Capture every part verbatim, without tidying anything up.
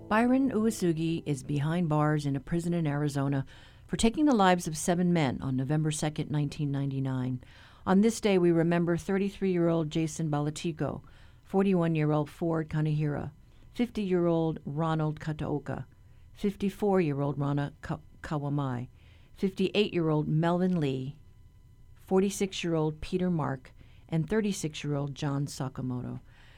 Byron Uwasugi is behind bars in a prison in Arizona for taking the lives of seven men on November second, nineteen ninety-nine. On this day, we remember thirty-three-year-old Jason Balatico, forty-one-year-old Ford Kanehira, fifty-year-old Ronald Kataoka, fifty-four-year-old Rana Ka- Kawamai, fifty-eight-year-old Melvin Lee, forty-six-year-old Peter Mark, and thirty-six-year-old John Sakamoto.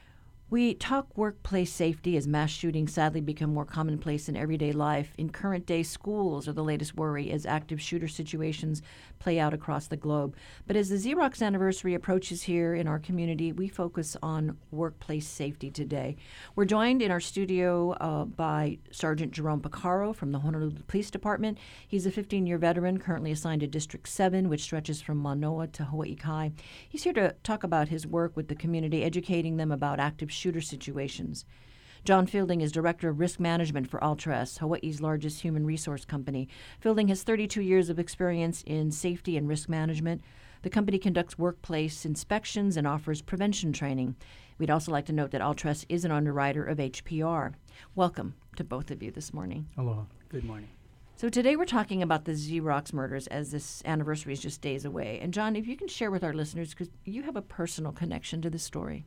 We talk workplace safety as mass shootings sadly become more commonplace in everyday life. In current day, schools are the latest worry as active shooter situations play out across the globe. But as the Xerox anniversary approaches here in our community, we focus on workplace safety today. We're joined in our studio uh, by Sergeant Jerome Picaro from the Honolulu Police Department. He's a fifteen-year veteran currently assigned to District seven, which stretches from Manoa to Hawaii Kai. He's here to talk about his work with the community, educating them about active shooter situations. John Fielding is Director of Risk Management for Altres, Hawaii's largest human resource company. Fielding has thirty-two years of experience in safety and risk management. The company conducts workplace inspections and offers prevention training. We'd also like to note that Altres is an underwriter of H P R. Welcome to both of you this morning. Aloha. Good morning. So today we're talking about the Xerox murders as this anniversary is just days away. And John, if you can share with our listeners, because you have a personal connection to this story.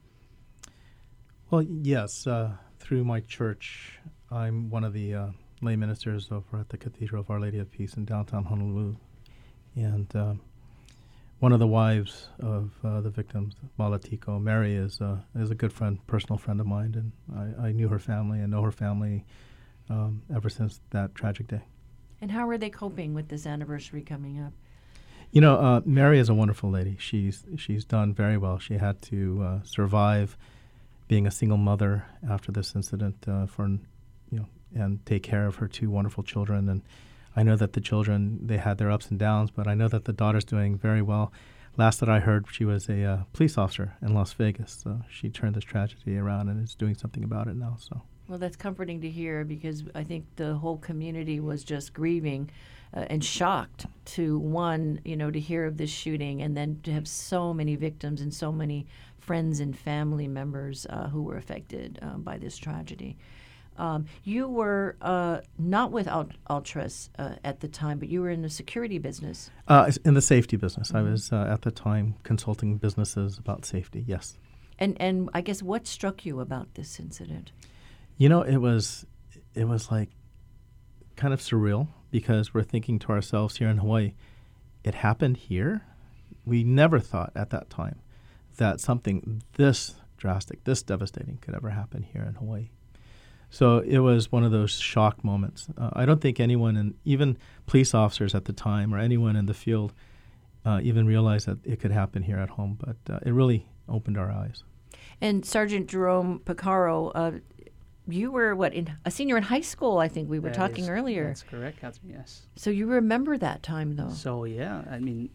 Well, yes. Uh, through my church, I'm one of the uh, lay ministers over at the Cathedral of Our Lady of Peace in downtown Honolulu. And uh, one of the wives of uh, the victims, Balatico, Mary, is, uh, is a good friend, personal friend of mine. And I, I knew her family and know her family um, ever since that tragic day. And how are they coping with this anniversary coming up? You know, uh, Mary is a wonderful lady. She's, she's done very well. She had to uh, survive being a single mother after this incident uh, for, you know, and take care of her two wonderful children. And I know that the children, they had their ups and downs, but I know that the daughter's doing very well. Last that I heard, she was a uh, police officer in Las Vegas. So she turned this tragedy around and is doing something about it now. So. Well, that's comforting to hear because I think the whole community was just grieving uh, and shocked to, one, you know, to hear of this shooting and then to have so many victims and so many friends and family members uh, who were affected um, by this tragedy. Um, you were uh, not with Alt- Altres uh, at the time, but you were in the security business. Uh, in the safety business. Mm-hmm. I was uh, at the time consulting businesses about safety, yes. And and I guess what struck you about this incident? You know, it was it was like kind of surreal because we're thinking to ourselves here in Hawaii, it happened here? We never thought at that time that something this drastic, this devastating could ever happen here in Hawaii. So it was one of those shock moments. Uh, I don't think anyone, and even police officers at the time or anyone in the field, uh, even realized that it could happen here at home. But uh, it really opened our eyes. And Sergeant Jerome Picaro, uh, you were, what, in a senior in high school, I think we were That talking is- earlier. That's correct, Catherine, yes. So you remember that time, though. So, yeah, I mean,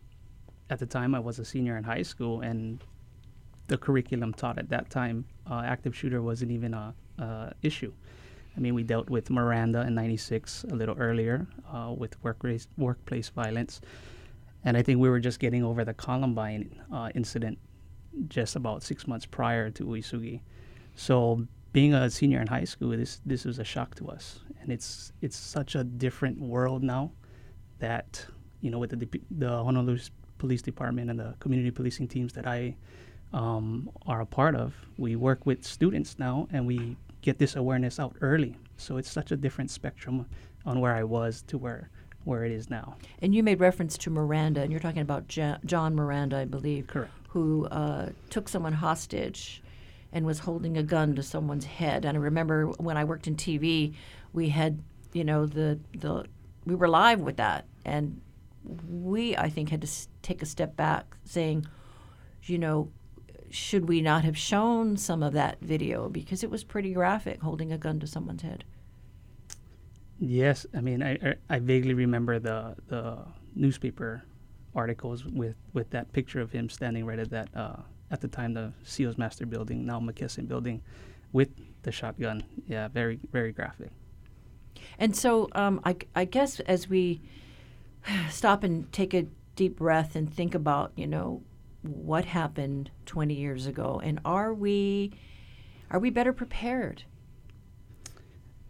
at the time I was a senior in high school, and the curriculum taught at that time, uh, active shooter wasn't even a uh, issue. I mean, we dealt with Miranda in ninety-six a little earlier uh, with workplace, workplace violence. And I think we were just getting over the Columbine uh, incident just about six months prior to Uwasugi. So being a senior in high school, this this was a shock to us. And it's it's such a different world now that, you know, with the, the Honolulu Police Department and the community policing teams that I um, are a part of, we work with students now and we get this awareness out early. So it's such a different spectrum on where I was to where where it is now. And you made reference to Miranda, and you're talking about Ja- John Miranda, I believe, Correct. who uh, took someone hostage and was holding a gun to someone's head. And I remember when I worked in T V, we had, you know, the the we were live with that, and we, I think, had to s- take a step back, saying, you know, should we not have shown some of that video because it was pretty graphic, holding a gun to someone's head. Yes, I mean, I, I I vaguely remember the the newspaper articles with, with that picture of him standing right at that, uh, at the time, the Seals Master building, now McKesson building, with the shotgun. Yeah, very, very graphic. And so um, I, I guess as we stop and take a deep breath and think about, you know, what happened twenty years ago, and are we are we better prepared?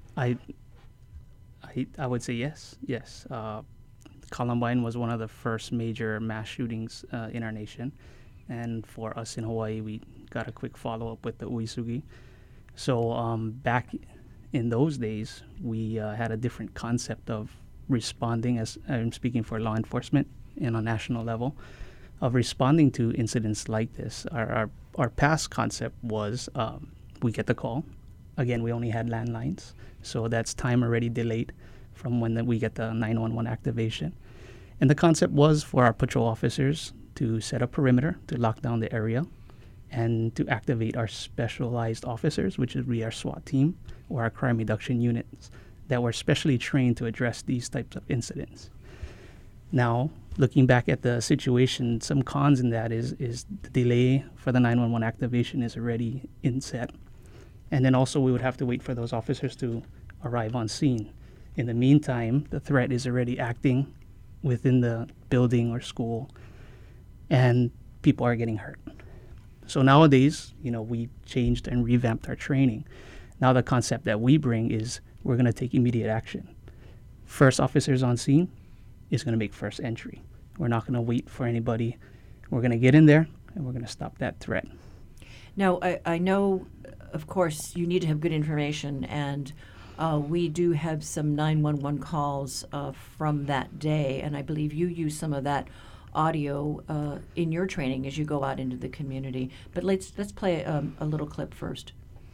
I, I, I would say yes, yes. Uh, Columbine was one of the first major mass shootings uh, in our nation, and for us in Hawaii, we got a quick follow-up with the Uesugi. So um, back in those days, we uh, had a different concept of responding, as I'm speaking for law enforcement and on a national level, of responding to incidents like this. Our, our, our past concept was um, we get the call. Again, we only had landlines, so that's time already delayed from when the, we get the nine one one activation. And the concept was for our patrol officers to set a perimeter, to lock down the area, and to activate our specialized officers, which would be our SWAT team or our crime reduction units that were specially trained to address these types of incidents. Now, looking back at the situation, some cons in that is is the delay for the nine one one activation is already in set. And then also we would have to wait for those officers to arrive on scene. In the meantime, the threat is already acting within the building or school, and people are getting hurt. So nowadays, you know, we changed and revamped our training. Now the concept that we bring is we're going to take immediate action. First officers on scene is going to make first entry. We're not going to wait for anybody. We're going to get in there, and we're going to stop that threat. Now, I, I know, of course, you need to have good information, and uh, we do have some nine one one calls uh, from that day, and I believe you use some of that audio uh, in your training as you go out into the community. But let's let's play um, a little clip first.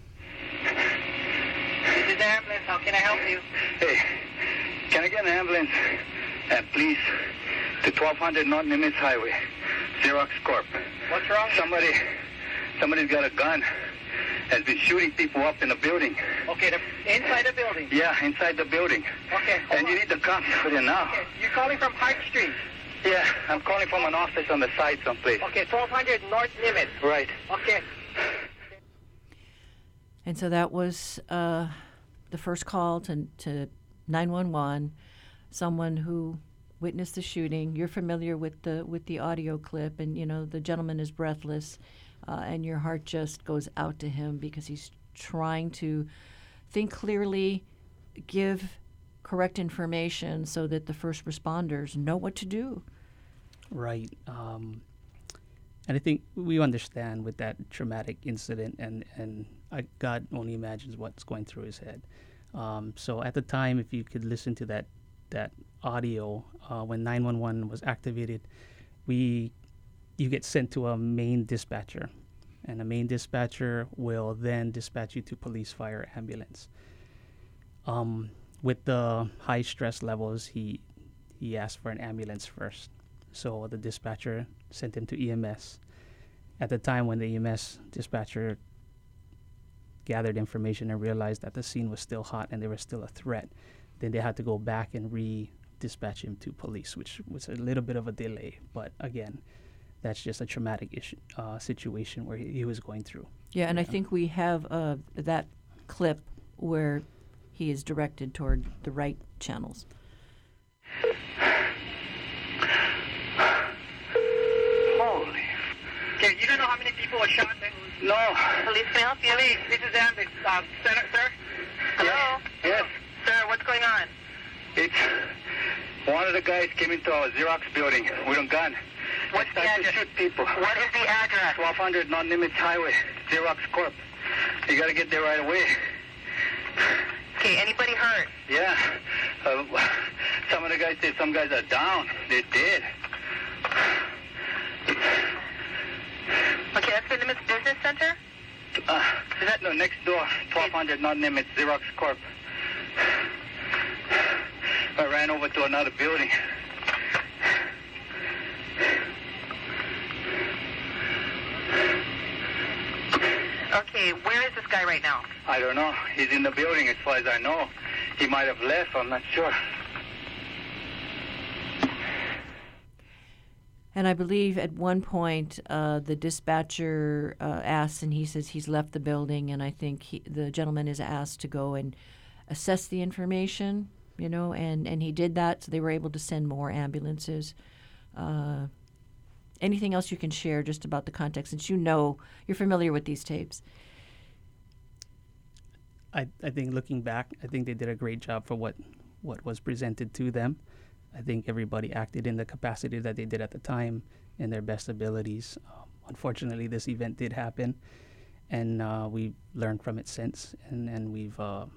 This is the ambulance. How can I help you? Hey, can I get an ambulance? And please, to twelve hundred North Nimitz Highway, Xerox Corp. What's wrong? Somebody, somebody's got a gun. Has been shooting people up in the building. Okay, the, inside the building? Yeah, inside the building. Okay, And on. You need the cops for it now. Okay, you're calling from Park Street? Yeah, I'm calling from an office on the side someplace. Okay, twelve hundred North Nimitz. Right. Okay. And so that was uh, the first call to, to nine one one, someone who witnessed the shooting. You're familiar with the with the audio clip, and, you know, the gentleman is breathless. Uh, and your heart just goes out to him because he's trying to think clearly, give correct information so that the first responders know what to do. Right. Um, and I think we understand with that traumatic incident, and, and I, God only imagines what's going through his head. Um, so at the time, if you could listen to that, that audio, uh, when nine one one was activated, we you get sent to a main dispatcher, and a main dispatcher will then dispatch you to police, fire, ambulance. Um, with the high stress levels, he he asked for an ambulance first. So the dispatcher sent him to E M S. At the time when the E M S dispatcher gathered information and realized that the scene was still hot and there was still a threat, then they had to go back and re-dispatch him to police, which was a little bit of a delay. But again, that's just a traumatic issue, uh, situation where he, he was going through. Yeah, and I think we have uh, that clip where he is directed toward the right channels. Holy. Okay, you don't know how many people were shot then? No. Police, can I help you? Police, this is ambulance. Um, sir, sir? Hello? Yes. yes. Sir, what's going on? It's one of the guys came into our Xerox building with a gun. What's the address? To shoot people. What is the address? twelve hundred North Nimitz Highway, Xerox Corp. You got to get there right away. Okay, anybody hurt? Yeah. Uh, some of the guys said some guys are down. They're dead. Okay, that's the Nimitz Business Center? Uh, is that no, next door, twelve hundred North Nimitz, Xerox Corp. I ran over to another building. Okay, where is this guy right now? I don't know. He's in the building as far as I know. He might have left, I'm not sure. And I believe at one point uh, the dispatcher uh, asks, and he says he's left the building, and I think he, the gentleman is asked to go and assess the information, you know, and, and he did that, so they were able to send more ambulances. Uh, anything else you can share just about the context, since you know, you're familiar with these tapes? I, I think looking back, I think they did a great job for what, what was presented to them. I think everybody acted in the capacity that they did at the time in their best abilities. Um, unfortunately, this event did happen, and uh, we've learned from it since, and, and we've uh,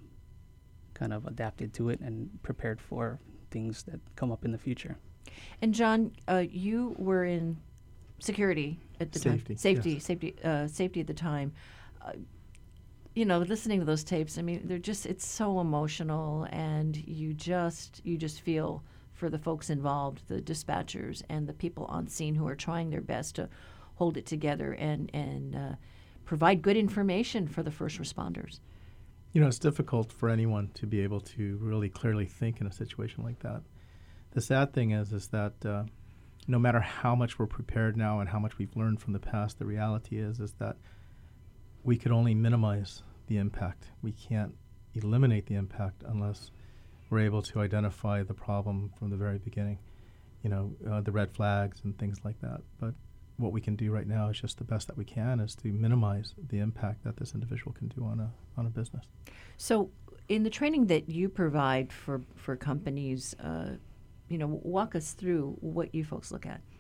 kind of adapted to it and prepared for things that come up in the future. And John, uh, you were in security at the Safety, time. Safety, yes. safety, uh, safety at the time. Uh, you know, listening to those tapes, I mean, they're just, it's so emotional, and you just, you just feel for the folks involved, the dispatchers and the people on scene who are trying their best to hold it together and, and uh, provide good information for the first responders. You know, it's difficult for anyone to be able to really clearly think in a situation like that. The sad thing is, is that uh, no matter how much we're prepared now and how much we've learned from the past, the reality is, is that we could only minimize the impact. We can't eliminate the impact unless we're able to identify the problem from the very beginning, you know, uh, the red flags and things like that. But what we can do right now is just the best that we can is to minimize the impact that this individual can do on a on a business. So in the training that you provide for, for companies, uh, you know, walk us through what you folks look at.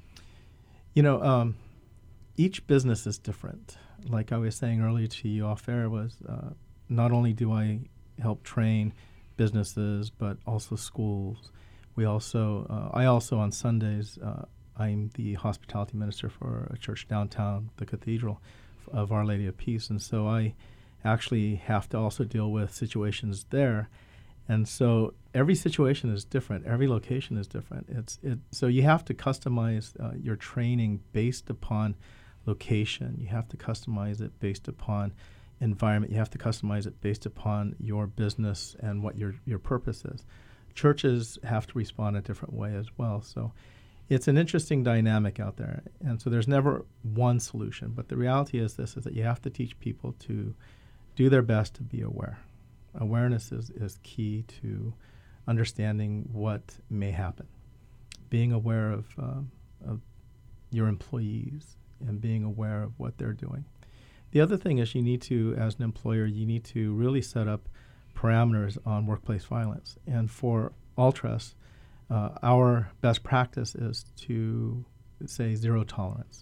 You know, um, each business is different. Like I was saying earlier to you off air was uh, not only do I help train businesses, but also schools. We also, uh, I also on Sundays, uh, I'm the hospitality minister for a church downtown, the Cathedral of Our Lady of Peace, and so I actually have to also deal with situations there. And so every situation is different. Every location is different. It's it. So you have to customize uh, your training based upon location. You have to customize it based upon environment. You have to customize it based upon your business and what your your purpose is. Churches have to respond a different way as well. So it's an interesting dynamic out there. And so there's never one solution. But the reality is this, is that you have to teach people to do their best to be aware. Awareness is, is key to understanding what may happen. Being aware of, uh, of your employees and being aware of what they're doing. The other thing is you need to, as an employer, you need to really set up parameters on workplace violence. And for Altruis, uh, our best practice is to say zero tolerance.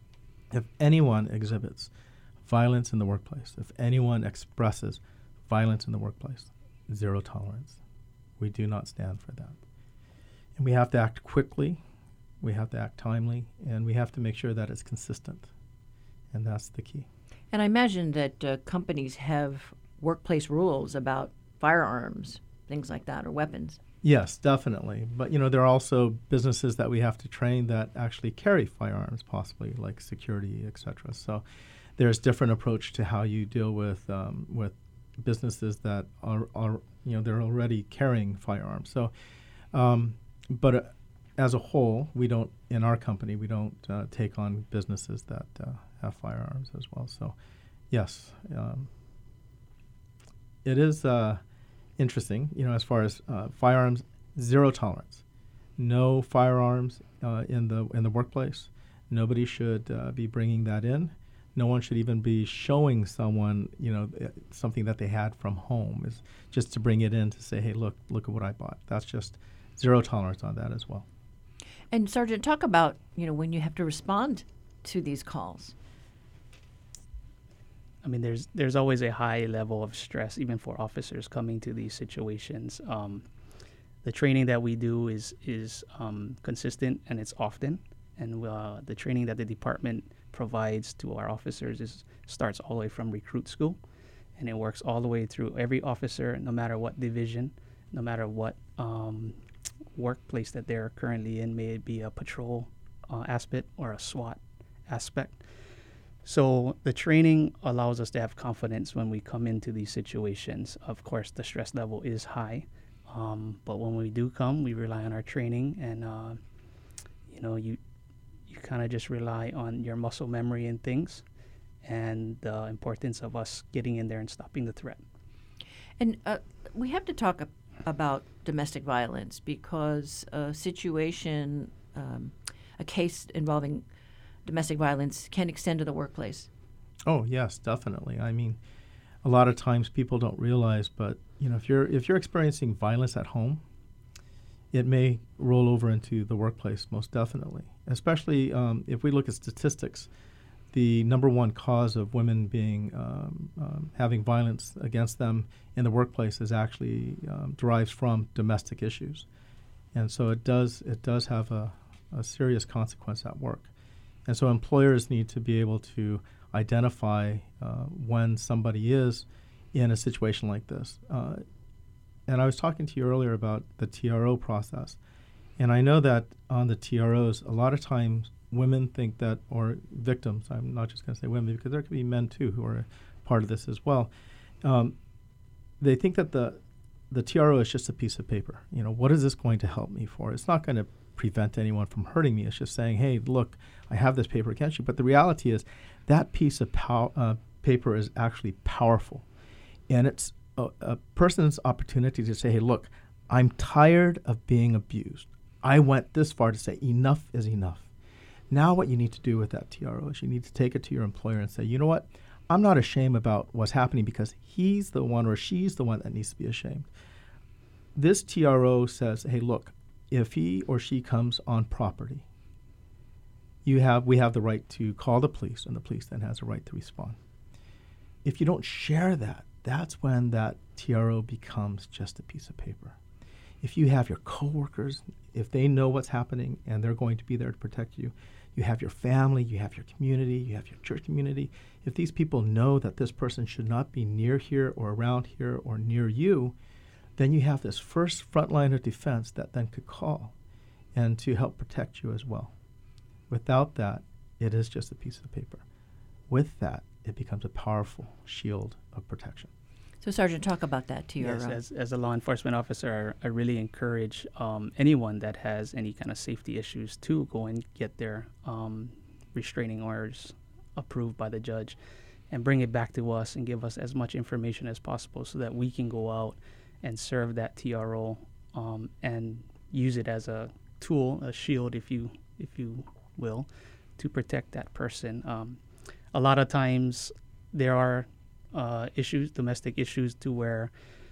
If anyone exhibits violence in the workplace, if anyone expresses violence in the workplace, zero tolerance. We do not stand for that. And we have to act quickly, we have to act timely, and we have to make sure that it's consistent. And that's the key. And I imagine that uh, companies have workplace rules about firearms, things like that, or weapons. Yes, definitely. But, you know, there are also businesses that we have to train that actually carry firearms, possibly, like security, et cetera. So there's different approach to how you deal with um, with businesses that are, are, you know, they're already carrying firearms. So, um, but uh, as a whole, we don't, in our company, we don't uh, take on businesses that uh, have firearms as well. So, yes, um, it is uh, interesting, you know, as far as uh, firearms, zero tolerance. No firearms uh, in the in the workplace. Nobody should uh, be bringing that in. No one should even be showing someone, you know, something that they had from home, is just to bring it in to say, hey, look, look at what I bought. That's just zero tolerance on that as well. And Sergeant, talk about, you know, when you have to respond to these calls. I mean, there's there's always a high level of stress, even for officers coming to these situations. Um, the training that we do is is um, consistent, and it's often. And uh, the training that the department provides to our officers is starts all the way from recruit school, and it works all the way through every officer, no matter what division, no matter what um, workplace that they're currently in, may it be a patrol uh, aspect or a SWAT aspect. So the training allows us to have confidence when we come into these situations. Of course, the stress level is high, um, but when we do come, we rely on our training, and uh, you know, you you kind of just rely on your muscle memory and things, and the importance of us getting in there and stopping the threat. And uh, we have to talk ab- about domestic violence, because a situation, um, a case involving domestic violence can extend to the workplace. Oh, yes, definitely. I mean, a lot of times people don't realize, but you know, if you're if you're experiencing violence at home, it may roll over into the workplace, most definitely. Especially um, if we look at statistics, the number one cause of women being um, um, having violence against them in the workplace is actually um, derives from domestic issues, and so it does it does have a, a serious consequence at work, and so employers need to be able to identify uh, when somebody is in a situation like this. Uh, and I was talking to you earlier about the T R O process, and I know that on the T R Os, a lot of times women think that, or victims, I'm not just going to say women, because there could be men too who are part of this as well. Um, they think that the the T R O is just a piece of paper. You know, what is this going to help me for? It's not going to prevent anyone from hurting me. It's just saying, hey, look, I have this paper against you. But the reality is that piece of pow- uh, paper is actually powerful. And it's a, a person's opportunity to say, hey, look, I'm tired of being abused. I went this far to say enough is enough. Now what you need to do with that T R O is you need to take it to your employer and say, you know what, I'm not ashamed about what's happening because he's the one or she's the one that needs to be ashamed. This T R O says, hey, look, if he or she comes on property, you have we have the right to call the police, and the police then has a right to respond. If you don't share that, that's when that T R O becomes just a piece of paper. If you have your coworkers, if they know what's happening and they're going to be there to protect you, you have your family, you have your community, you have your church community. If these people know that this person should not be near here or around here or near you, then you have this first front line of defense that then could call and to help protect you as well. Without that, it is just a piece of paper. With that, it becomes a powerful shield of protection. So, Sergeant, talk about that T R O. Yes, as, as a law enforcement officer, I really encourage um, anyone that has any kind of safety issues to go and get their um, restraining orders approved by the judge and bring it back to us and give us as much information as possible so that we can go out and serve that T R O um, and use it as a tool, a shield, if you if you will, to protect that person. Um, a lot of times there are Uh, issues, domestic issues, to where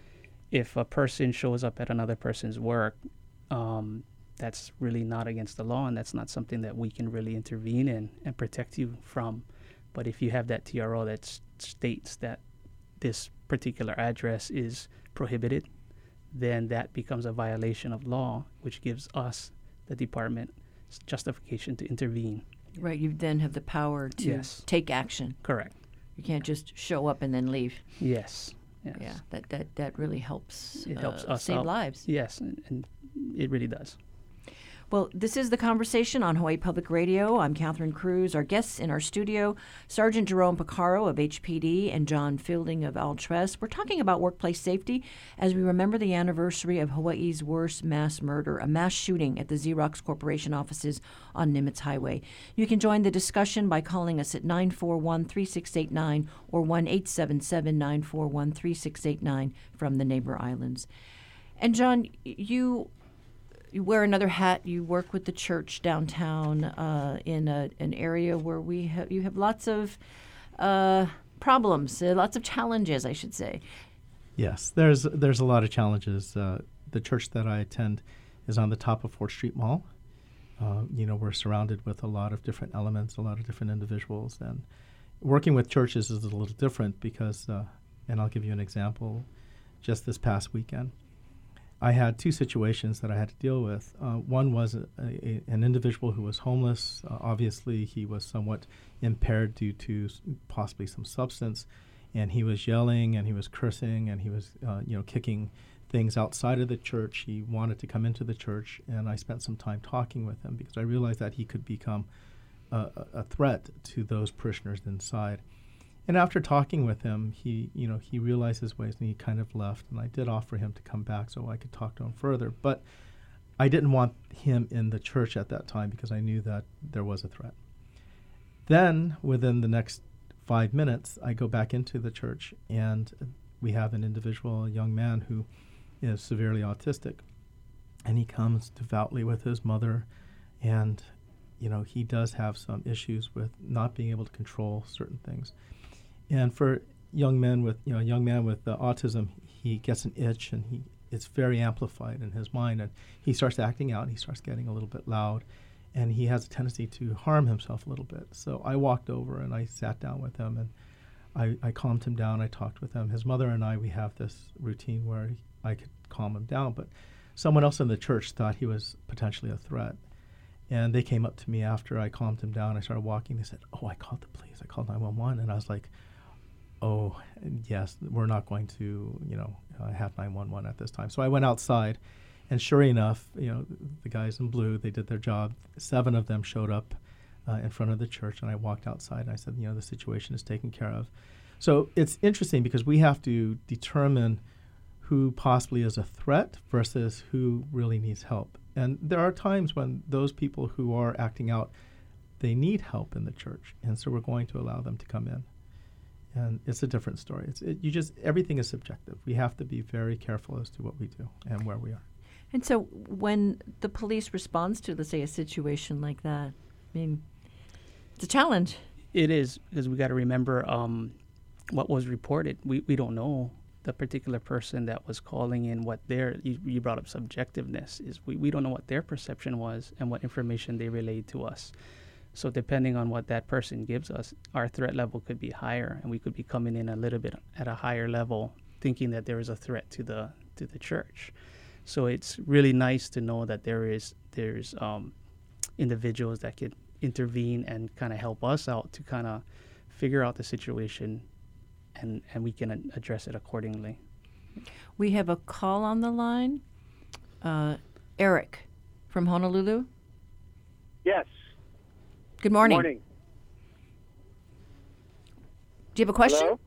if a person shows up at another person's work, um, that's really not against the law, and that's not something that we can really intervene in and protect you from. But if you have that T R O that s- states that this particular address is prohibited, then that becomes a violation of law, which gives us, the department, justification to intervene. Right, you then have the power to Yes. take action. Correct. You can't just show up and then leave. Yes. Yes. Yeah, that, that, that really helps, It uh, helps us save out. lives. Yes, and, and it really does. Well, this is The Conversation on Hawaii Public Radio. I'm Catherine Cruz. Our guests in our studio, Sergeant Jerome Picaro of H P D and John Fielding of Altress. We're talking about workplace safety as we remember the anniversary of Hawaii's worst mass murder, a mass shooting at the Xerox Corporation offices on Nimitz Highway. You can join the discussion by calling us at nine four one, three six eight nine or one eight seven seven, nine four one, three six eight nine from the neighbor islands. And John, you... You wear another hat. You work with the church downtown uh, in a, an area where we have you have lots of uh, problems, uh, lots of challenges, I should say. Yes, there's there's a lot of challenges. Uh, the church that I attend is on the top of Fourth Street Mall. Uh, you know, we're surrounded with a lot of different elements, a lot of different individuals, and working with churches is a little different because, uh, and I'll give you an example. Just this past weekend, I had two situations that I had to deal with. Uh, one was a, a, an individual who was homeless. Uh, obviously, he was somewhat impaired due to s- possibly some substance, and he was yelling and he was cursing and he was, uh, you know, kicking things outside of the church. He wanted to come into the church, and I spent some time talking with him because I realized that he could become a, a threat to those parishioners inside. And after talking with him, he, you know, he realized his ways and he kind of left. And I did offer him to come back so I could talk to him further. But I didn't want him in the church at that time because I knew that there was a threat. Then, within the next five minutes, I go back into the church, and we have an individual, a young man who is severely autistic. And he comes devoutly with his mother, and, you know, he does have some issues with not being able to control certain things. And for young men with you know, a young man with uh, autism, he gets an itch and he it's very amplified in his mind, and he starts acting out. He starts getting a little bit loud, and he has a tendency to harm himself a little bit. So I walked over and I sat down with him, and I, I calmed him down. I talked with him. His mother and I, we have this routine where he, I could calm him down, but someone else in the church thought he was potentially a threat. And they came up to me after I calmed him down. I started walking. They said, oh, I called the police. I called nine one one. And I was like, oh, yes, we're not going to, you know, uh, have nine one one at this time. So I went outside, and sure enough, you know, the guys in blue, they did their job. Seven of them showed up uh, in front of the church, and I walked outside, and I said, you know, the situation is taken care of. So it's interesting because we have to determine who possibly is a threat versus who really needs help. And there are times when those people who are acting out, they need help in the church, and so we're going to allow them to come in. And it's a different story. It's it, you just everything is subjective. We have to be very careful as to what we do and where we are. And so when the police responds to, let's say, a situation like that, I mean, it's a challenge. It is, because we got to remember um, what was reported. We we don't know the particular person that was calling in, what their, you, you brought up subjectiveness, is we, we don't know what their perception was and what information they relayed to us. So depending on what that person gives us, our threat level could be higher, and we could be coming in a little bit at a higher level, thinking that there is a threat to the to the church. So it's really nice to know that there is there's um, individuals that could intervene and kind of help us out to kind of figure out the situation, and, and we can a- address it accordingly. We have a call on the line. Uh, Eric from Honolulu. Yes. Good morning. Morning. Do you have a question? Hello?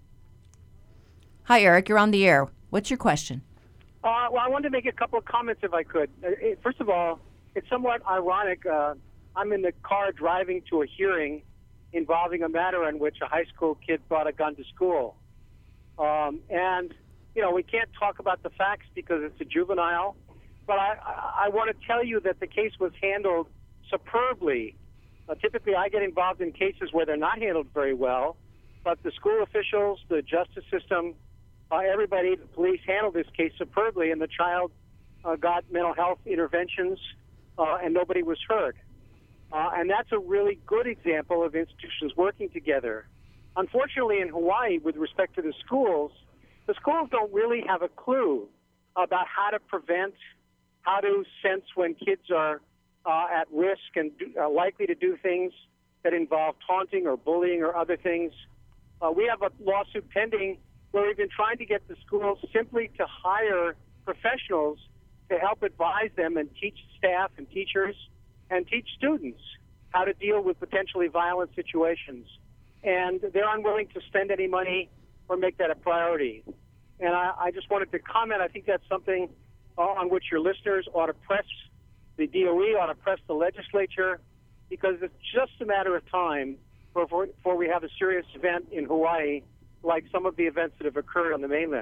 Hi, Eric. You're on the air. What's your question? Uh, well, I wanted to make a couple of comments if I could. Uh, it, first of all, it's somewhat ironic. Uh, I'm in the car driving to a hearing involving a matter in which a high school kid brought a gun to school. Um, and, you know, we can't talk about the facts because it's a juvenile, but I, I, I want to tell you that the case was handled superbly. Uh, typically, I get involved in cases where they're not handled very well, but the school officials, the justice system, uh, everybody, the police handled this case superbly, and the child uh, got mental health interventions, uh, and nobody was hurt. Uh, and that's a really good example of institutions working together. Unfortunately, in Hawaii, with respect to the schools, the schools don't really have a clue about how to prevent, how to sense when kids are Uh, at risk and do, uh, likely to do things that involve taunting or bullying or other things. Uh, we have a lawsuit pending where we've been trying to get the schools simply to hire professionals to help advise them and teach staff and teachers and teach students how to deal with potentially violent situations. And they're unwilling to spend any money or make that a priority. And I, I just wanted to comment. I think that's something uh, on which your listeners ought to press. The D O E ought to press the legislature, because it's just a matter of time before, before we have a serious event in Hawaii like some of the events that have occurred on the mainland.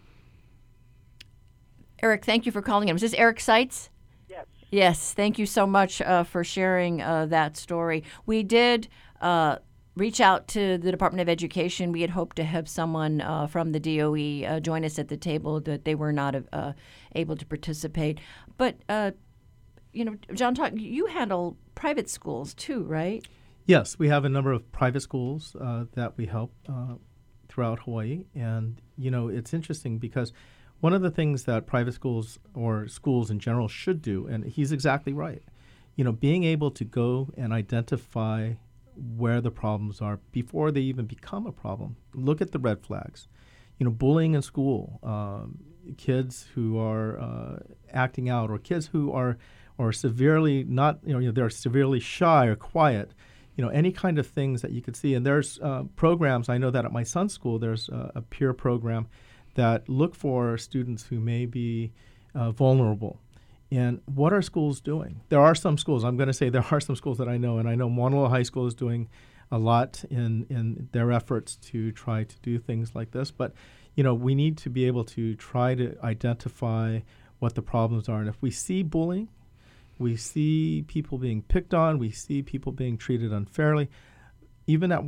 Eric, thank you for calling in. Is this Eric Seitz? Yes. Yes, thank you so much uh, for sharing uh, that story. We did uh, reach out to the Department of Education. We had hoped to have someone uh, from the D O E uh, join us at the table, that they were not uh, able to participate. But uh, you know, John, talk, you handle private schools too, right? Yes, we have a number of private schools uh, that we help uh, throughout Hawaii. And, you know, it's interesting because one of the things that private schools or schools in general should do, and he's exactly right, you know, being able to go and identify where the problems are before they even become a problem. Look at the red flags. You know, bullying in school, um, kids who are uh, acting out, or kids who are or severely not, you know, you know, they're severely shy or quiet, you know, any kind of things that you could see. And there's uh, programs, I know that at my son's school, there's a, a peer program that look for students who may be uh, vulnerable. And what are schools doing? There are some schools, I'm going to say there are some schools that I know, and I know Mauna Loa High School is doing a lot in, in their efforts to try to do things like this. But, you know, we need to be able to try to identify what the problems are. And if we see bullying, we see people being picked on, we see people being treated unfairly, even at work.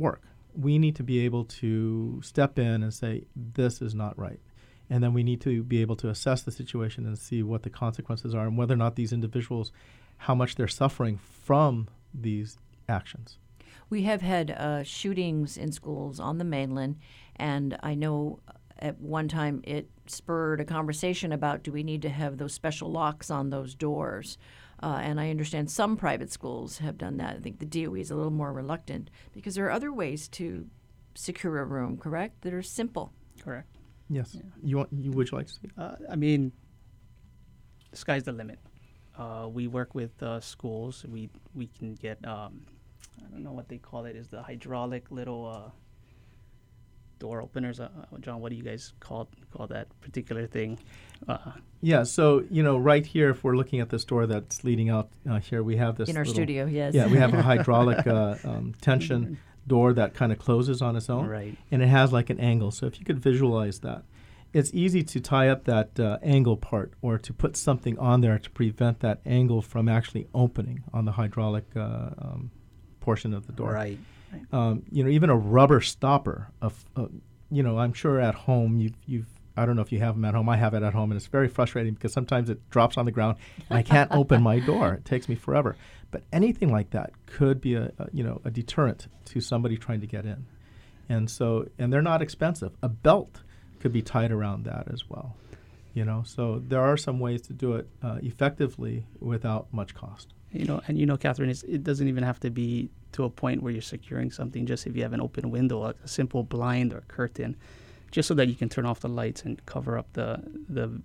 We need to be able to step in and say, this is not right. And then we need to be able to assess the situation and see what the consequences are and whether or not these individuals, how much they're suffering from these actions. We have had uh, shootings in schools on the mainland, and I know at one time it spurred a conversation about, do we need to have those special locks on those doors? Uh, and I understand some private schools have done that. I think the D O E is a little more reluctant because there are other ways to secure a room, correct, that are simple. Correct. Yes. Yeah. You want? You would you like to speak? Uh, I mean, the sky's the limit. Uh, we work with uh, schools. We we can get um, I don't know what they call it. Is the hydraulic little uh, door openers? Uh, John, what do you guys call call that particular thing? Uh, Yeah. So you know, right here, if we're looking at this door that's leading out uh, here, we have this In our little- studio, yes. Yeah, we have a hydraulic uh, um, tension door that kind of closes on its own. Right. And it has like an angle. So if you could visualize that, it's easy to tie up that uh, angle part or to put something on there to prevent that angle from actually opening on the hydraulic uh, um, portion of the door. Right. Um, you know, even a rubber stopper of, uh, you know, I'm sure at home you've, you've, I don't know if you have them at home. I have it at home, and it's very frustrating because sometimes it drops on the ground and I can't open my door. It takes me forever. But anything like that could be a, a you know a deterrent to somebody trying to get in, and so and they're not expensive. A belt could be tied around that as well, you know. So there are some ways to do it uh, effectively without much cost. You know, and you know, Catherine, it's, it doesn't even have to be to a point where you're securing something. Just if you have an open window, a, a simple blind or curtain, just so that you can turn off the lights and cover up the the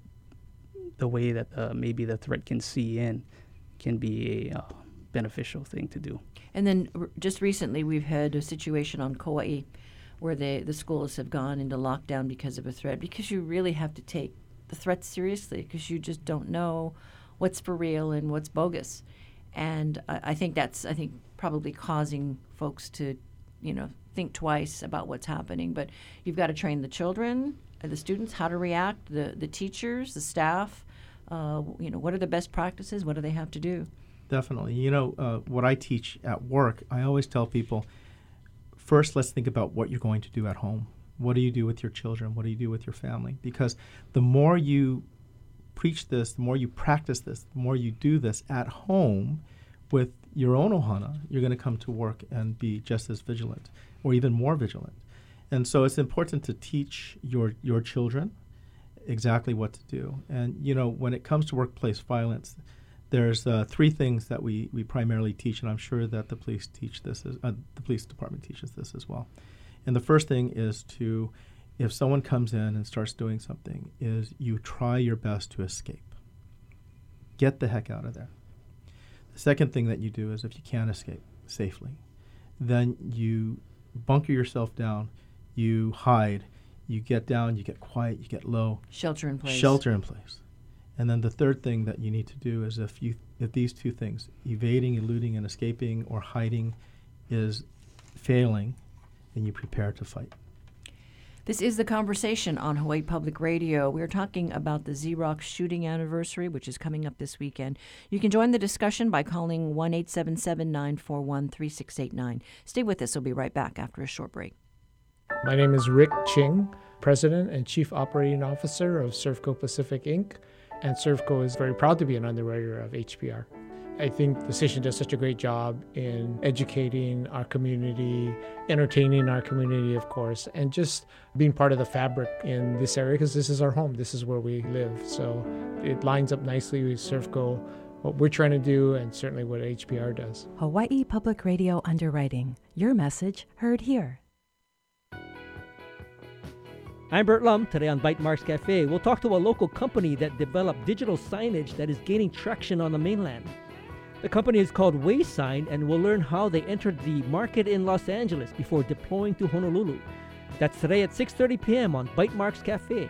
the way that uh, maybe the threat can see in, can be a uh, beneficial thing to do. And then r- just recently we've had a situation on Kauai where they, the schools have gone into lockdown because of a threat, because you really have to take the threat seriously because you just don't know what's for real and what's bogus. And I, I think that's, I think, probably causing folks to, you know, think twice about what's happening. But you've got to train the children, uh, the students, how to react, the, the teachers, the staff. Uh, you know, what are the best practices? What do they have to do? Definitely. You know, uh, what I teach at work, I always tell people, first, let's think about what you're going to do at home. What do you do with your children? What do you do with your family? Because the more you preach this, the more you practice this, the more you do this at home with your own ohana, you're going to come to work and be just as vigilant or even more vigilant. And so it's important to teach your, your children exactly what to do. And, you know, when it comes to workplace violence, there's uh, three things that we, we primarily teach, and I'm sure that the police teach this, as, uh, the police department teaches this as well. And the first thing is to, if someone comes in and starts doing something, is you try your best to escape. Get the heck out of there. The second thing that you do is, if you can't escape safely, then you bunker yourself down, you hide, you get down, you get quiet, you get low. Shelter in place. Shelter in place. And then the third thing that you need to do is, if you if these two things, evading, eluding, and escaping or hiding, is failing, then you prepare to fight. This is The Conversation on Hawaii Public Radio. We're talking about the Xerox shooting anniversary, which is coming up this weekend. You can join the discussion by calling one eight seven seven, nine four one, three six eight nine. Stay with us. We'll be right back after a short break. My name is Rick Ching, President and Chief Operating Officer of Servco Pacific, Incorporated. And Servco is very proud to be an underwriter of H P R. I think the station does such a great job in educating our community, entertaining our community, of course, and just being part of the fabric in this area, because this is our home. This is where we live. So it lines up nicely with Servco, what we're trying to do, and certainly what H P R does. Hawaii Public Radio Underwriting. Your message heard here. I'm Bert Lum. Today on Bite Marks Cafe, we'll talk to a local company that developed digital signage that is gaining traction on the mainland. The company is called Waysign, and we'll learn how they entered the market in Los Angeles before deploying to Honolulu. That's today at six thirty p.m. on Bite Marks Cafe.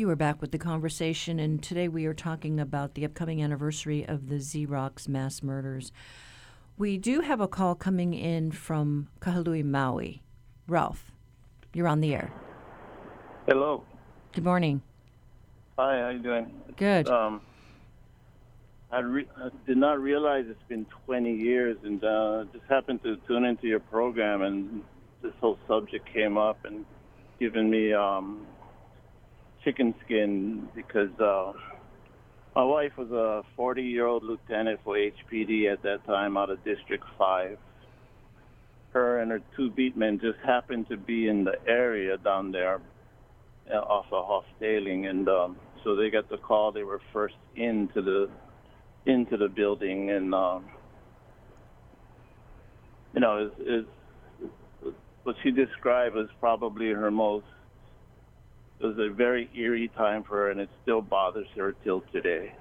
we're back with the conversation, and today we are talking about the upcoming anniversary of the Xerox mass murders. We do have a call coming in from Kahului, Maui. Ralph, you're on the air. Hello. Good morning. Hi, how you doing? Good. Um, I, re- I did not realize it's been twenty years, and uh, just happened to tune into your program, and this whole subject came up, and given me um, chicken skin because uh, my wife was a forty-year-old lieutenant for H P D at that time out of District five. Her and her two beat men just happened to be in the area down there uh, off of Hofstading, and um, so they got the call. They were first into the into the building, and um, you know, is what she described was probably her most. It was a very eerie time for her, and it still bothers her till today.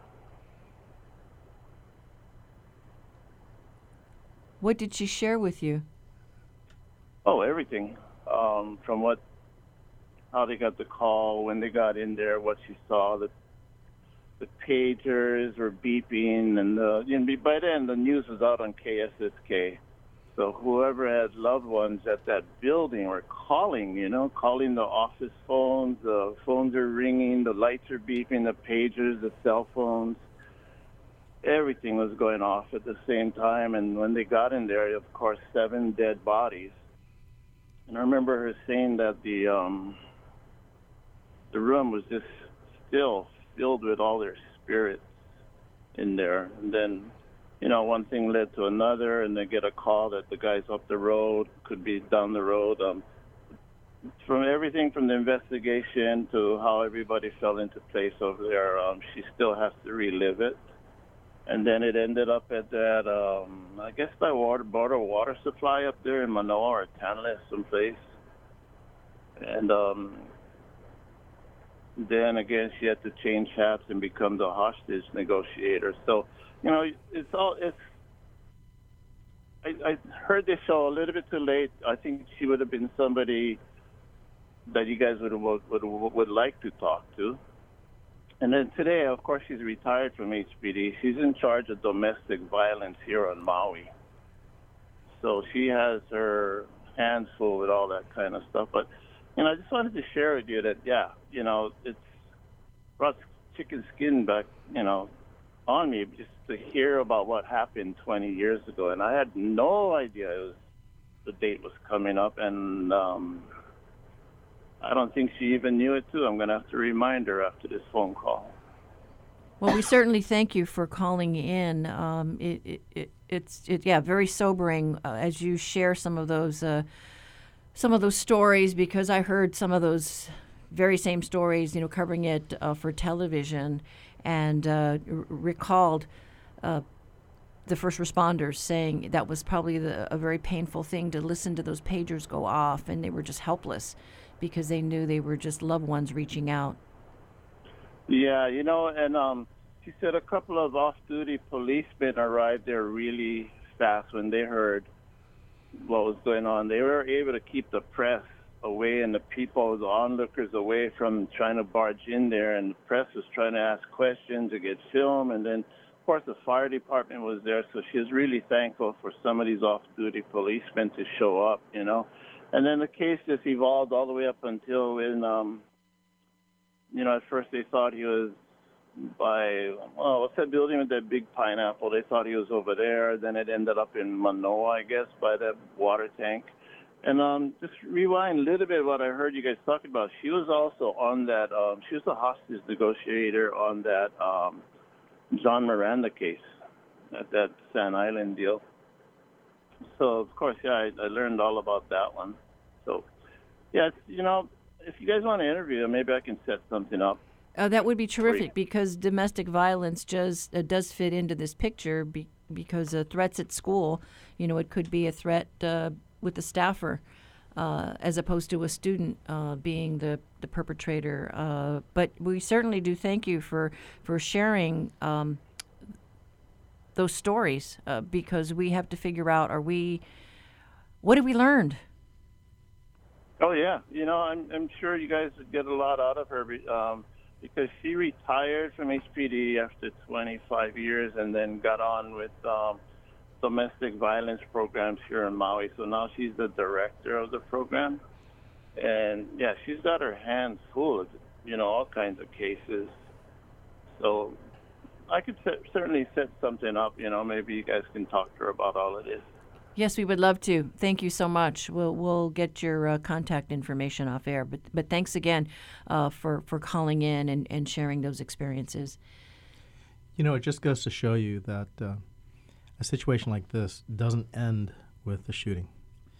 What did she share with you? Oh, everything. Um, from what, how they got the call, when they got in there, what she saw, the the pagers were beeping, and the, you know, by then the news was out on K S S K. So whoever had loved ones at that building were calling, you know, calling the office phones. The phones are ringing, the lights are beeping, the pagers, the cell phones. Everything was going off at the same time. And when they got in there, of course, seven dead bodies. And I remember her saying that the um, the room was just still filled with all their spirits in there. And then, you know, one thing led to another, and they get a call that the guy's up the road, could be down the road. Um, from everything from the investigation to how everybody fell into place over there, um, she still has to relive it. And then it ended up at that, um, I guess, by water, border water supply up there in Manoa or Tanlis, someplace. And um, then again, she had to change hats and become the hostage negotiator. So, you know, it's all, it's, I, I heard this show a little bit too late. I think she would have been somebody that you guys would, would, would, would like to talk to. And then today, of course, she's retired from H P D. She's in charge of domestic violence here on Maui. So she has her hands full with all that kind of stuff. But, you know, I just wanted to share with you that, yeah, you know, it's brought chicken skin back, you know, on me just to hear about what happened twenty years ago. And I had no idea it was, the date was coming up. And um, I don't think she even knew it, too. I'm going to have to remind her after this phone call. Well, we certainly thank you for calling in. Um, it, it, it, it's, it, yeah, very sobering uh, as you share some of those uh, some of those stories, because I heard some of those very same stories, you know, covering it uh, for television, and uh, r- recalled uh, the first responders saying that was probably the, a very painful thing to listen to those pagers go off, and they were just helpless because they knew they were just loved ones reaching out. Yeah, you know, and um, she said a couple of off-duty policemen arrived there really fast when they heard what was going on. They were able to keep the press away and the people, the onlookers, away from trying to barge in there, and the press was trying to ask questions or get film. And then, of course, the fire department was there, so she was really thankful for some of these off-duty policemen to show up, you know. And then the case just evolved all the way up until when, um, you know, at first they thought he was by, well, what's that building with that big pineapple? They thought he was over there. Then it ended up in Manoa, I guess, by that water tank. And um, just rewind a little bit what I heard you guys talking about. She was also on that, um, she was a hostage negotiator on that um, John Miranda case, at that Sand Island deal. So, of course, yeah, I, I learned all about that one. So, yeah, it's, you know, if you guys want to interview them, maybe I can set something up. Uh, that would be terrific, because domestic violence just uh, does fit into this picture be, because uh, threats at school, you know, it could be a threat uh, with the staffer uh, as opposed to a student uh, being the, the perpetrator. Uh, but we certainly do thank you for, for sharing um, those stories uh, because we have to figure out, are we, what have we learned? Oh, yeah. You know, I'm I'm sure you guys would get a lot out of her. Um, because she retired from H P D after twenty-five years and then got on with um, domestic violence programs here in Maui. So now she's the director of the program. And, yeah, she's got her hands full of, you know, all kinds of cases. So I could set, certainly set something up, you know, maybe you guys can talk to her about all of this. Yes, we would love to. Thank you so much. We'll we'll get your uh, contact information off air. But but thanks again uh, for, for calling in and, and sharing those experiences. You know, it just goes to show you that uh, a situation like this doesn't end with the shooting.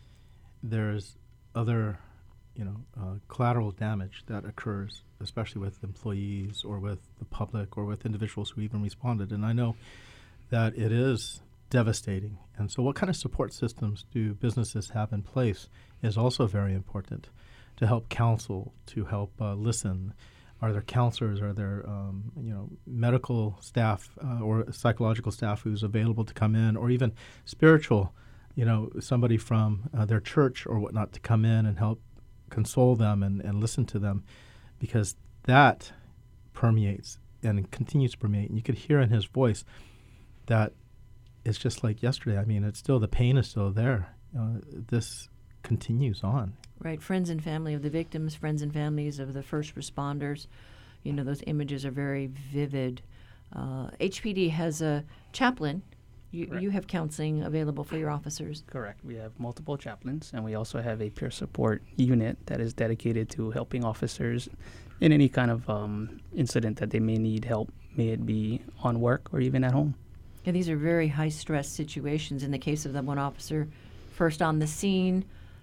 There's other, you know, uh, collateral damage that occurs, especially with employees or with the public or with individuals who even responded. And I know that it is devastating. And so what kind of support systems do businesses have in place is also very important to help counsel, to help uh, listen. Are there counselors? Are there, um, you know, medical staff uh, or psychological staff who's available to come in, or even spiritual, you know, somebody from uh, their church or whatnot to come in and help console them and, and listen to them, because that permeates and continues to permeate. And you could hear in his voice that it's just like yesterday. I mean, it's still, the pain is still there. Uh, this continues on. Right. Friends and family of the victims, friends and families of the first responders. You know, those images are very vivid. Uh, H P D has a chaplain. You, you have counseling available for your officers. Correct. We have multiple chaplains, and we also have a peer support unit that is dedicated to helping officers in any kind of um, incident that they may need help, may it be on work or even at home. Yeah, these are very high-stress situations. In the case of the one officer, first on the scene,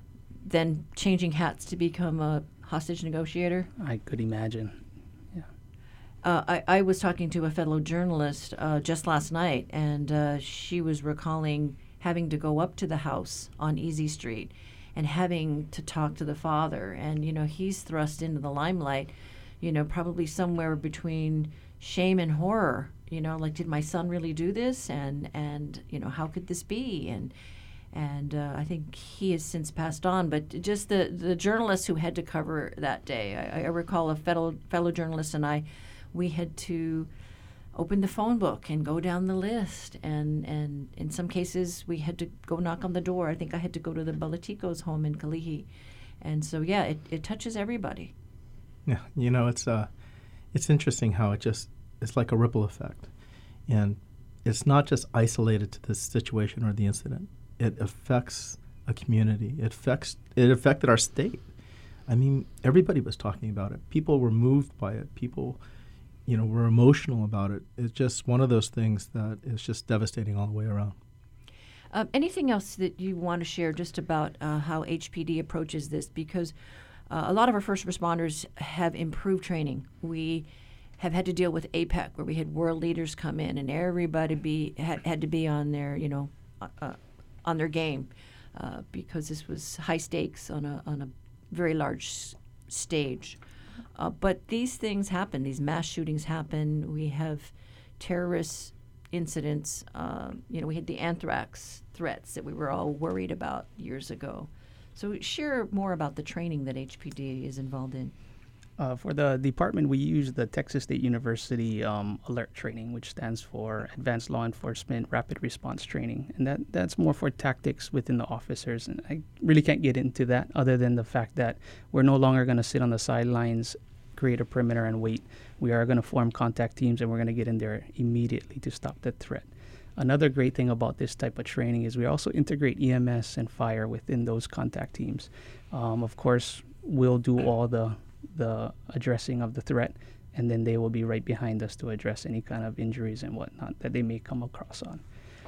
then changing hats to become a hostage negotiator. I could imagine. Yeah. Uh, I, I was talking to a fellow journalist uh, just last night, and uh, she was recalling having to go up to the house on Easy Street and having to talk to the father. And, you know, he's thrust into the limelight, you know, probably somewhere between shame and horror. You know, like, did my son really do this? And, and you know, how could this be? And and uh, I think he has since passed on. But just the, the journalists who had to cover that day, I, I recall a fellow, fellow journalist and I, we had to open the phone book and go down the list. And, and in some cases, we had to go knock on the door. I think I had to go to the Balaticos home in Kalihi. And so, yeah, it, it touches everybody. Yeah, you know, it's uh, it's interesting how it just, it's like a ripple effect. And it's not just isolated to this situation or the incident. It affects a community. It affects, it affected our state. I mean, everybody was talking about it. People were moved by it. People, you know, were emotional about it. It's just one of those things that is just devastating all the way around. Uh, anything else that you want to share just about uh, how H P D approaches this? Because uh, a lot of our first responders have improved training. We have had to deal with APEC, where we had world leaders come in, and everybody be had, had to be on their, you know, uh, uh, on their game, uh, because this was high stakes on a on a very large s- stage. Uh, but these things happen. These mass shootings happen. We have terrorist incidents. Uh, you know, we had the anthrax threats that we were all worried about years ago. So share more about the training that H P D is involved in. Uh, for the department, we use the Texas State University um, ALERT training, which stands for Advanced Law Enforcement Rapid Response Training. And that, that's more for tactics within the officers. And I really can't get into that other than the fact that we're no longer going to sit on the sidelines, create a perimeter, and wait. We are going to form contact teams, and we're going to get in there immediately to stop the threat. Another great thing about this type of training is we also integrate E M S and fire within those contact teams. Um, of course, we'll do all the the addressing of the threat, and then they will be right behind us to address any kind of injuries and whatnot that they may come across on.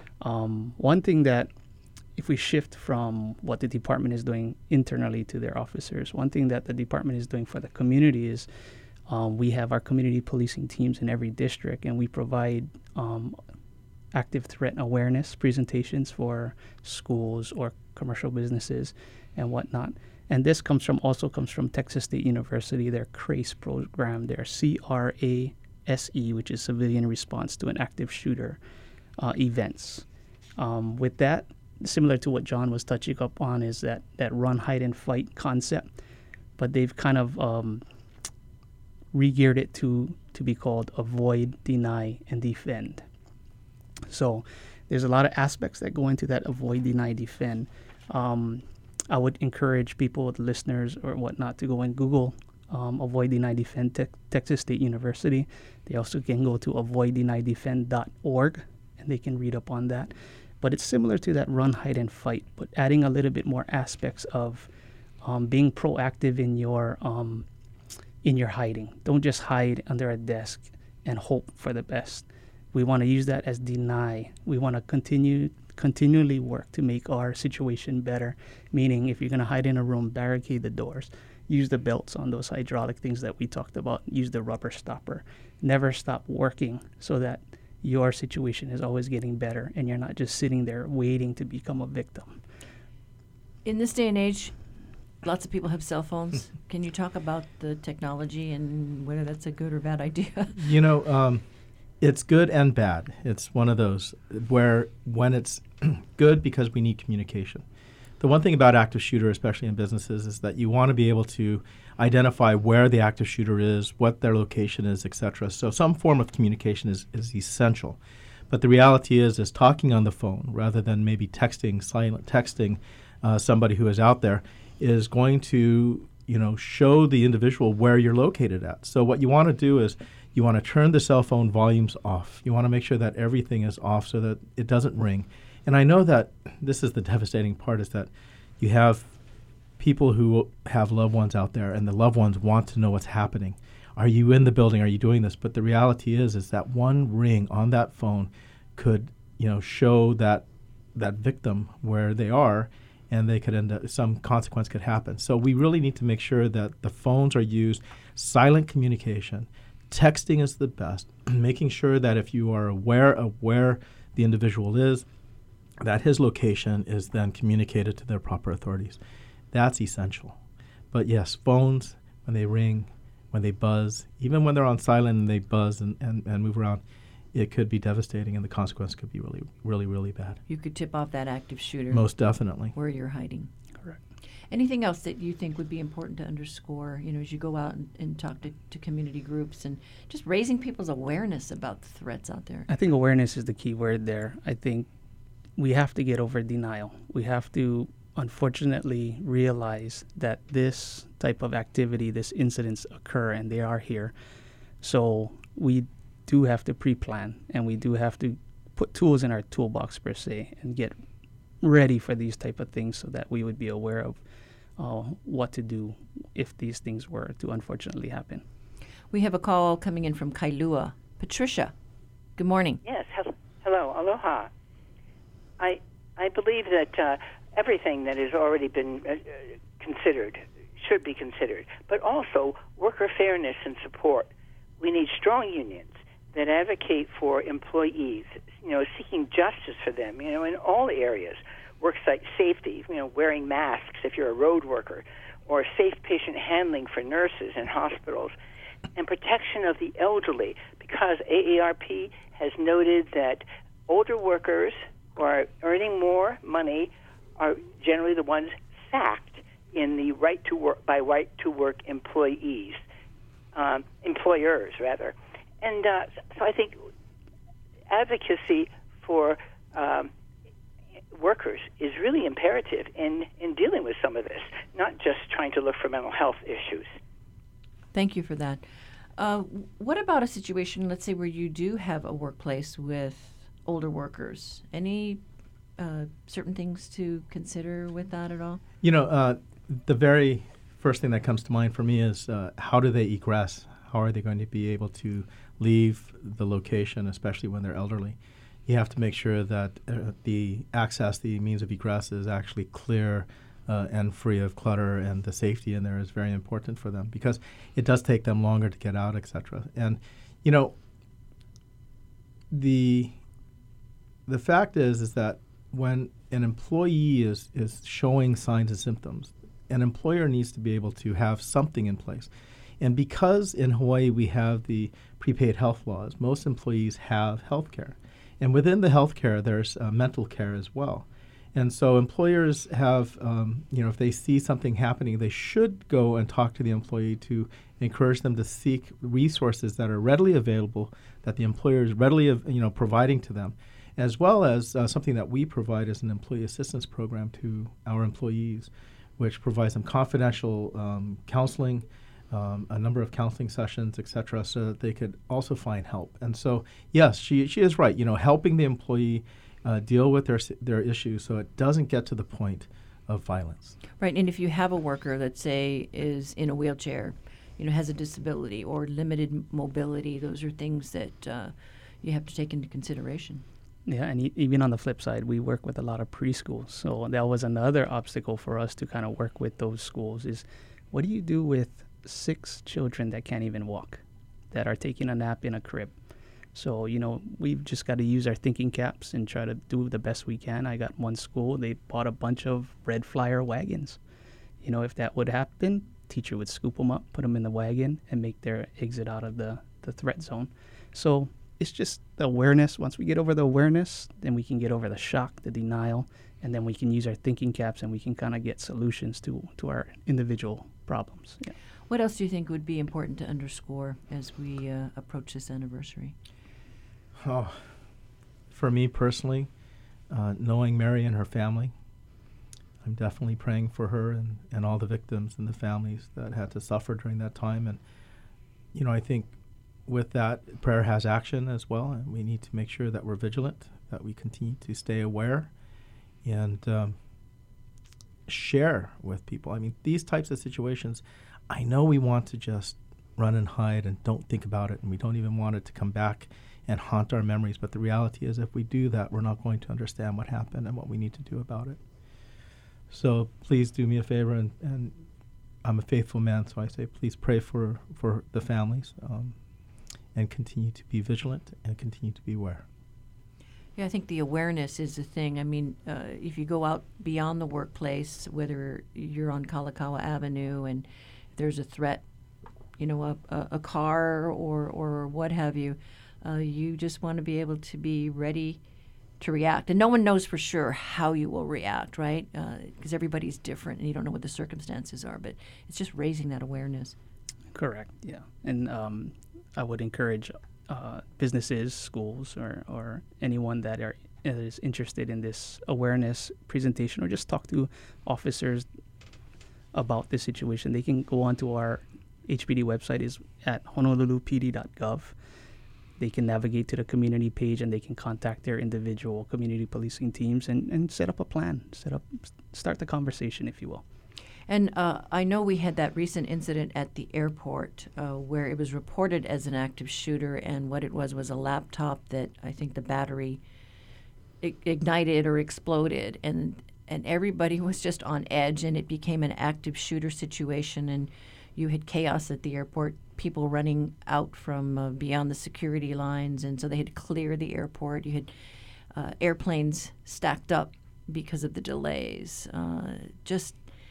Um, one thing that, if we shift from what the department is doing internally to their officers, one thing that the department is doing for the community is um, we have our community policing teams in every district, and we provide um, active threat awareness presentations for schools or commercial businesses and whatnot. And this comes from also comes from Texas State University, their CRACE program, their C R A S E, which is Civilian Response to an Active Shooter uh, events. Um, with that, similar to what John was touching up on, is that, that run, hide, and fight concept. But they've kind of um, re-geared it to to be called avoid, deny, and defend. So there's a lot of aspects that go into that avoid, deny, defend. Um, I would encourage people, listeners or whatnot, to go and Google um, avoid, deny, defend te- Texas State University. They also can go to avoid deny defend dot org and they can read up on that. But it's similar to that run, hide, and fight, but adding a little bit more aspects of um, being proactive in your um, in your hiding. Don't just hide under a desk and hope for the best. We want to use that as deny. We want to continue continually work to make our situation better. Meaning, if you're going to hide in a room, barricade the doors. Use the belts on those hydraulic things that we talked about. Use the rubber stopper. Never stop working so that your situation is always getting better and you're not just sitting there waiting to become a victim. In this day and age, lots of people have cell phones. Can you talk about the technology and whether that's a good or bad idea? You know, um, it's good and bad. It's one of those where when it's good because we need communication. The one thing about active shooter, especially in businesses, is that you want to be able to identify where the active shooter is, what their location is, et cetera. So some form of communication is, is essential. But the reality is, is talking on the phone rather than maybe texting, silent texting uh, somebody who is out there is going to, you know, show the individual where you're located at. So what you want to do is you want to turn the cell phone volumes off. You want to make sure that everything is off so that it doesn't ring. And I know that this is the devastating part, is that you have people who have loved ones out there and the loved ones want to know what's happening. Are you in the building? Are you doing this? But the reality is, is that one ring on that phone could, you know, show that that victim where they are, and they could end up, some consequence could happen. So we really need to make sure that the phones are used, silent communication. Texting is the best, making sure that if you are aware of where the individual is, that his location is then communicated to their proper authorities. That's essential. But yes, phones, when they ring, when they buzz, even when they're on silent and they buzz and, and, and move around, it could be devastating, and the consequence could be really, really, really bad. You could tip off that active shooter. Most definitely. Where you're hiding. Correct. Anything else that you think would be important to underscore, you know, as you go out and, and talk to, to community groups and just raising people's awareness about the threats out there? I think awareness is the key word there. I think we have to get over denial. We have to, unfortunately, realize that this type of activity, these incidents occur, and they are here. So we do have to pre-plan, and we do have to put tools in our toolbox, per se, and get ready for these type of things so that we would be aware of uh, what to do if these things were to unfortunately happen. We have a call coming in from Kailua. Patricia, good morning. Yes, hel- hello, aloha. I I believe that uh, everything that has already been uh, considered should be considered, but also worker fairness and support. We need strong unions that advocate for employees, you know, seeking justice for them, you know, in all areas. Worksite safety, you know, wearing masks if you're a road worker, or safe patient handling for nurses in hospitals, and protection of the elderly, because A A R P has noted that older workers who are earning more money are generally the ones sacked in the right to work by right to work employees, um, employers rather. And uh, so I think advocacy for um, workers is really imperative in, in dealing with some of this, not just trying to look for mental health issues. Thank you for that. Uh, what about a situation, let's say, where you do have a workplace with older workers? Any uh, certain things to consider with that at all? You know, uh, the very first thing that comes to mind for me is uh, how do they egress? How are they going to be able to leave the location, especially when they're elderly? You have to make sure that uh, the access, the means of egress is actually clear uh, and free of clutter, and the safety in there is very important for them because it does take them longer to get out, et cetera. And, you know, the the fact is is that when an employee is, is showing signs and symptoms, an employer needs to be able to have something in place. And because in Hawaii we have the prepaid health laws, most employees have health care. And within the health care, there's uh, mental care as well. And so employers have, um, you know, if they see something happening, they should go and talk to the employee to encourage them to seek resources that are readily available, that the employer is readily, av- you know, providing to them, as well as uh, something that we provide as an employee assistance program to our employees, which provides them confidential um, counseling, um, a number of counseling sessions, et cetera, so that they could also find help. And so, yes, she she is right. You know, helping the employee uh, deal with their their issues so it doesn't get to the point of violence. Right, and if you have a worker that, say, is in a wheelchair, you know, has a disability or limited m- mobility, those are things that uh, you have to take into consideration. Yeah, and e- even on the flip side, we work with a lot of preschools. So that was another obstacle for us to kind of work with those schools is what do you do with six children that can't even walk, that are taking a nap in a crib? So, you know, we've just got to use our thinking caps and try to do the best we can. I got one school, they bought a bunch of red flyer wagons. You know, if that would happen, teacher would scoop them up, put them in the wagon, and make their exit out of the, the threat zone. So it's just the awareness. Once we get over the awareness, then we can get over the shock, the denial, and then we can use our thinking caps and we can kind of get solutions to, to our individual problems. Yeah. What else do you think would be important to underscore as we uh, approach this anniversary? Oh, for me personally, uh, knowing Mary and her family, I'm definitely praying for her and, and all the victims and the families that had to suffer during that time. And, you know, I think with that, prayer has action as well, and we need to make sure that we're vigilant, that we continue to stay aware and um, share with people. I mean, these types of situations, I know we want to just run and hide and don't think about it, and we don't even want it to come back and haunt our memories. But the reality is if we do that, we're not going to understand what happened and what we need to do about it. So please do me a favor, and, and I'm a faithful man, so I say please pray for, for the families um, and continue to be vigilant and continue to be aware. Yeah, I think the awareness is the thing. I mean, uh, if you go out beyond the workplace, whether you're on Kalakaua Avenue and there's a threat, you know, a, a, a car or, or what have you, uh, you just want to be able to be ready to react. And no one knows for sure how you will react, right? Because uh, everybody's different and you don't know what the circumstances are. But it's just raising that awareness. Correct, yeah. And um, I would encourage uh, businesses, schools, or, or anyone that are is interested in this awareness presentation, or just talk to officers about this situation. They can go onto our H P D website is at honolulu p d dot gov. They can navigate to the community page and they can contact their individual community policing teams and, and set up a plan, set up, start the conversation, if you will. And uh, I know we had that recent incident at the airport uh, where it was reported as an active shooter, and what it was was a laptop that I think the battery I- ignited or exploded, and and everybody was just on edge, and it became an active shooter situation, and you had chaos at the airport, people running out from uh, beyond the security lines, and so they had to clear the airport. You had uh, airplanes stacked up because of the delays. Uh, just,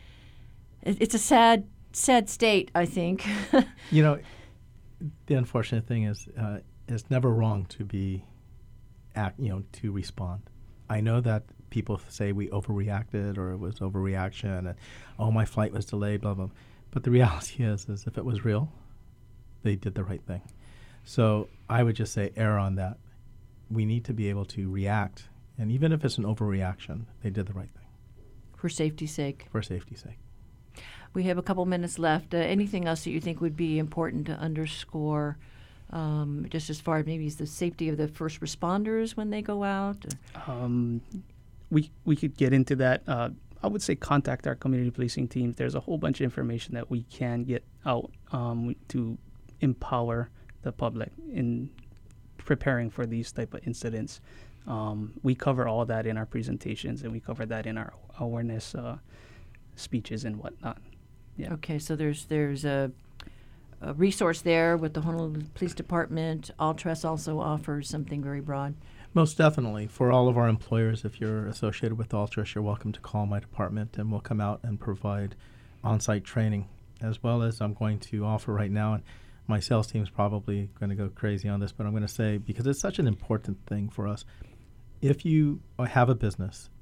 it, it's a sad, sad state, I think. You know, the unfortunate thing is, uh, it's never wrong to be, act, you know, to respond. I know that people say we overreacted or it was overreaction, and oh, my flight was delayed, blah blah. But the reality is, is if it was real, they did the right thing. So I would just say err on that. We need to be able to react, and even if it's an overreaction, they did the right thing. For safety's sake. For safety's sake. We have a couple minutes left. Uh, anything else that you think would be important to underscore, um, just as far as maybe the safety of the first responders when they go out? Um, we we could get into that. Uh, I would say contact our community policing teams. There's a whole bunch of information that we can get out um, to empower the public in preparing for these type of incidents. Um, we cover all that in our presentations, and we cover that in our awareness uh, speeches and whatnot. Yeah. Okay, so there's there's a, a resource there with the Honolulu Police Department. Altres also offers something very broad. Most definitely. For all of our employers, if you're associated with Altres, you're welcome to call my department, and we'll come out and provide on-site training, as well as I'm going to offer right now, and my sales team is probably going to go crazy on this, but I'm going to say, because it's such an important thing for us, if you have a business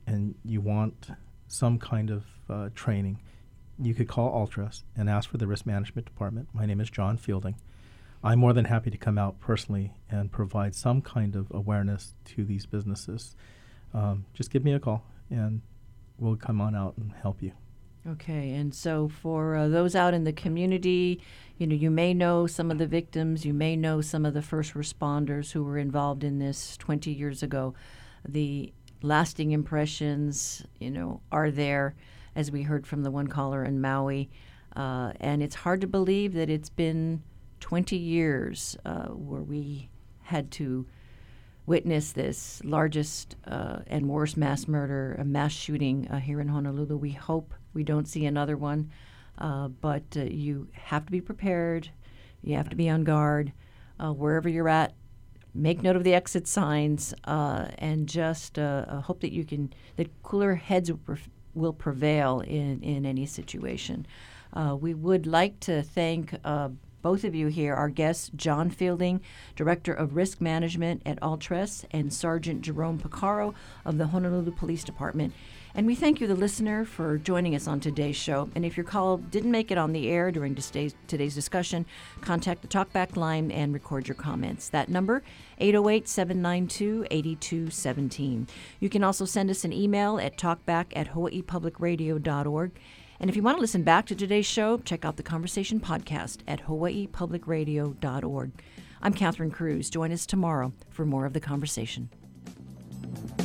and you want some kind of uh, training, you could call Altras and ask for the risk management department. My name is John Fielding. I'm more than happy to come out personally and provide some kind of awareness to these businesses. Um, just give me a call, and we'll come on out and help you. Okay, and so for uh, those out in the community, you know, you may know some of the victims, you may know some of the first responders who were involved in this twenty years ago. The lasting impressions, you know, are there, as we heard from the one caller in Maui, uh, and it's hard to believe that it's been twenty years uh, where we had to witness this largest uh, and worst mass murder, a mass shooting uh, here in Honolulu. We hope we don't see another one, uh, but uh, you have to be prepared. You have to be on guard. Uh, wherever you're at, make note of the exit signs, uh, and just uh, uh, hope that you can that cooler heads will, pre- will prevail in in any situation. Uh, we would like to thank Uh, both of you here, our guests, John Fielding, Director of Risk Management at Altras, and Sergeant Jerome Picaro of the Honolulu Police Department. And we thank you, the listener, for joining us on today's show. And if your call didn't make it on the air during today's, today's discussion, contact the Talkback line and record your comments. That number, eight oh eight, seven nine two, eight two one seven. You can also send us an email at talkback at hawaii public radio dot org. And if you want to listen back to today's show, check out the Conversation podcast at hawaii public radio dot org. I'm Catherine Cruz. Join us tomorrow for more of The Conversation.